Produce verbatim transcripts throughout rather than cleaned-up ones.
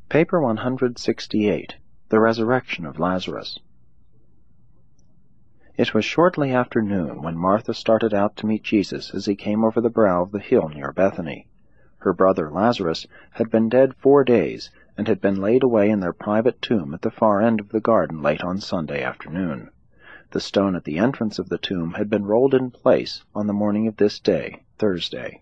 Paper one hundred sixty-eight. The Resurrection of Lazarus. It was shortly after noon when Martha started out to meet Jesus as he came over the brow of the hill near Bethany. Her brother Lazarus had been dead four days, and had been laid away in their private tomb at the far end of the garden late on Sunday afternoon. The stone at the entrance of the tomb had been rolled in place on the morning of this day, Thursday.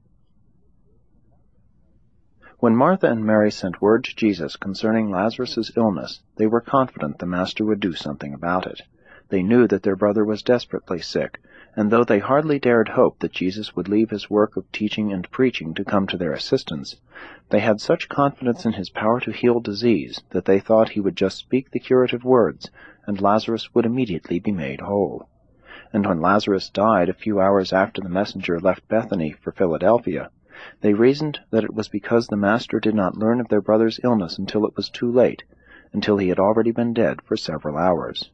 When Martha and Mary sent word to Jesus concerning Lazarus' illness, they were confident the Master would do something about it. They knew that their brother was desperately sick, and though they hardly dared hope that Jesus would leave his work of teaching and preaching to come to their assistance, they had such confidence in his power to heal disease that they thought he would just speak the curative words, and Lazarus would immediately be made whole. And when Lazarus died a few hours after the messenger left Bethany for Philadelphia, they reasoned that it was because the Master did not learn of their brother's illness until it was too late, until he had already been dead for several hours.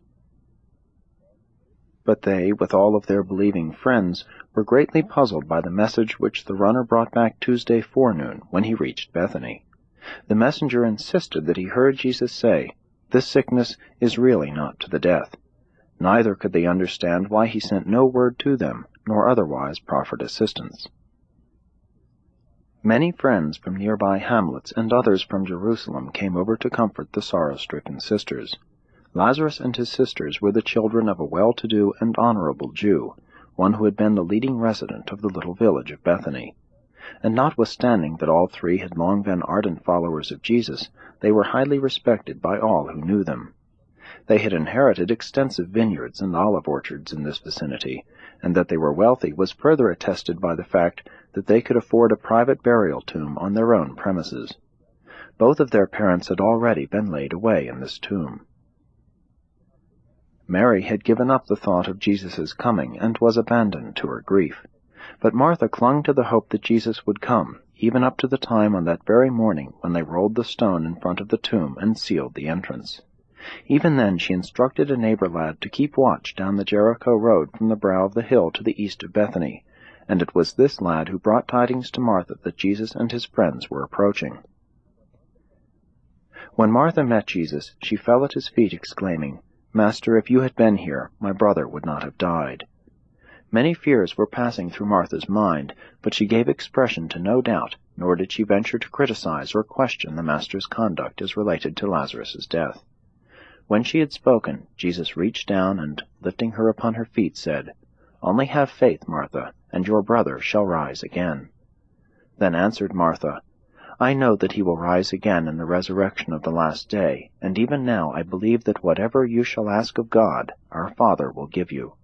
But they, with all of their believing friends, were greatly puzzled by the message which the runner brought back Tuesday forenoon when he reached Bethany. The messenger insisted that he heard Jesus say, "This sickness is really not to the death." Neither could they understand why he sent no word to them, nor otherwise proffered assistance. Many friends from nearby hamlets and others from Jerusalem came over to comfort the sorrow-stricken sisters. Lazarus and his sisters were the children of a well-to-do and honorable Jew, one who had been the leading resident of the little village of Bethany. And notwithstanding that all three had long been ardent followers of Jesus, they were highly respected by all who knew them. They had inherited extensive vineyards and olive orchards in this vicinity, and that they were wealthy was further attested by the fact that they could afford a private burial tomb on their own premises. Both of their parents had already been laid away in this tomb. Mary had given up the thought of Jesus' coming and was abandoned to her grief. But Martha clung to the hope that Jesus would come, even up to the time on that very morning when they rolled the stone in front of the tomb and sealed the entrance. Even then she instructed a neighbor lad to keep watch down the Jericho road from the brow of the hill to the east of Bethany, and it was this lad who brought tidings to Martha that Jesus and his friends were approaching. When Martha met Jesus, she fell at his feet, exclaiming, "Master, if you had been here, my brother would not have died." Many fears were passing through Martha's mind, but she gave expression to no doubt, nor did she venture to criticize or question the Master's conduct as related to Lazarus' death. When she had spoken, Jesus reached down and, lifting her upon her feet, said, "Only have faith, Martha, and your brother shall rise again." Then answered Martha, "I know that he will rise again in the resurrection of the last day, and even now I believe that whatever you shall ask of God, our Father will give you."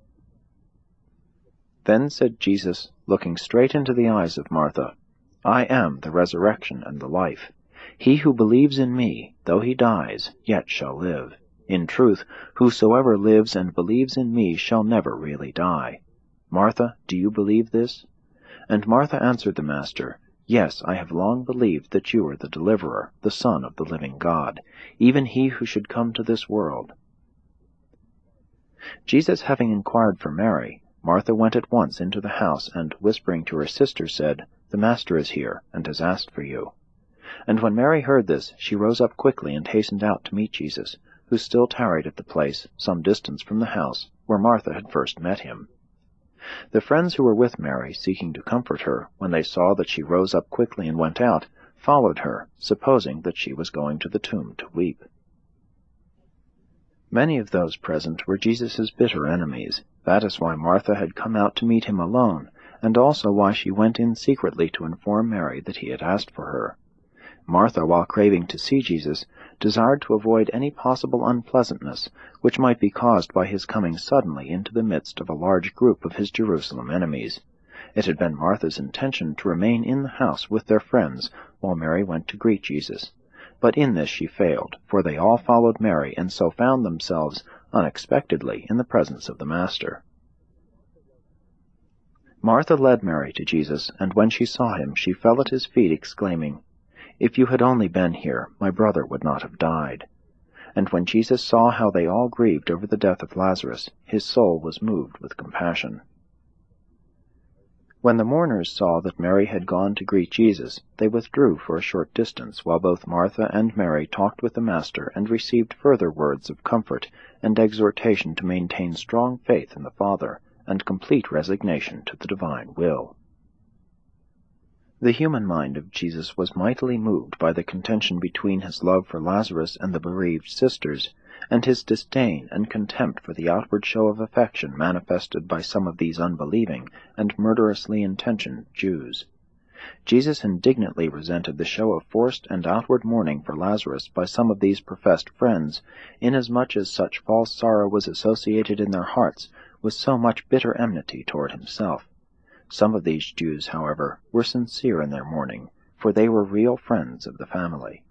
Then said Jesus, looking straight into the eyes of Martha, "I am the resurrection and the life. He who believes in me, though he dies, yet shall live. In truth, whosoever lives and believes in me shall never really die. Martha, do you believe this?" And Martha answered the Master, "Yes, I have long believed that you are the Deliverer, the Son of the living God, even he who should come to this world." Jesus having inquired for Mary, Martha went at once into the house, and, whispering to her sister, said, "The Master is here, and has asked for you." And when Mary heard this, she rose up quickly and hastened out to meet Jesus, who still tarried at the place, some distance from the house, where Martha had first met him. The friends who were with Mary, seeking to comfort her, when they saw that she rose up quickly and went out, followed her, supposing that she was going to the tomb to weep. Many of those present were Jesus' bitter enemies. That is why Martha had come out to meet him alone, and also why she went in secretly to inform Mary that he had asked for her. Martha, while craving to see Jesus, desired to avoid any possible unpleasantness which might be caused by his coming suddenly into the midst of a large group of his Jerusalem enemies. It had been Martha's intention to remain in the house with their friends while Mary went to greet Jesus. But in this she failed, for they all followed Mary, and so found themselves, unexpectedly, in the presence of the Master. Martha led Mary to Jesus, and when she saw him, she fell at his feet, exclaiming, "If you had only been here, my brother would not have died." And when Jesus saw how they all grieved over the death of Lazarus, his soul was moved with compassion. When the mourners saw that Mary had gone to greet Jesus, they withdrew for a short distance, while both Martha and Mary talked with the Master and received further words of comfort and exhortation to maintain strong faith in the Father and complete resignation to the divine will. The human mind of Jesus was mightily moved by the contention between his love for Lazarus and the bereaved sisters, and his disdain and contempt for the outward show of affection manifested by some of these unbelieving and murderously intentioned Jews. Jesus indignantly resented the show of forced and outward mourning for Lazarus by some of these professed friends, inasmuch as such false sorrow was associated in their hearts with so much bitter enmity toward himself. Some of these Jews, however, were sincere in their mourning, for they were real friends of the family.